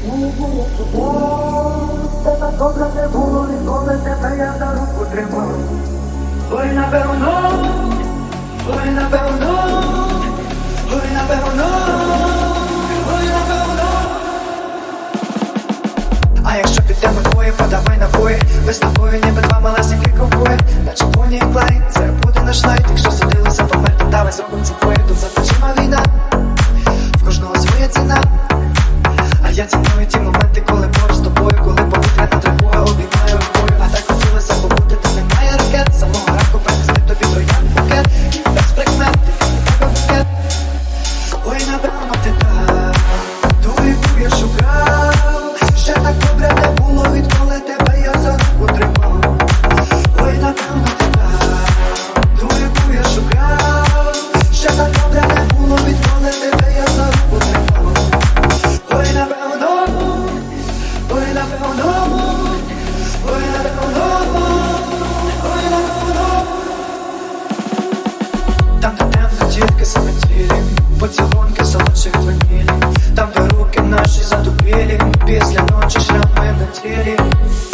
Це так добре не було ніколи, тебе я за руку тримав. Ой, напевно, ой, напевно, ой, напевно, ой, напевно. А якщо підемо двоє, подавай набої. Ми з тобою ніби два малесенькі ковбої. Наче поні і Клайд, це буде наш лайт. Якщо судилися померти, давай зробимо це двоє. Тут за плечима війна, в кожного своя ціна. А я ціную ті моменти, коли поруч з тобою, коли повітряна тривога обіймає рукою. А так хотілося побути, де немає ракет. Самого ранку принесли тобі троянд букет. І без прикмет, тільки тебе букет. Ой, напевно, ти так, ту, яку я шукав. Ще так добре не було, відколи тебе я за руку тримав. Ой, напевно, ти так, ту, яку я шукав. Ще так добре не було, відколи тебе я за руку тримав. Ой, напевно, ой, напевно, ой, напевно, ой, напевно. Там, де темно, тільки самотілі, поцілунки солодших ванілі. Там, де руки наші затупілі, після ночі шрами на тілі.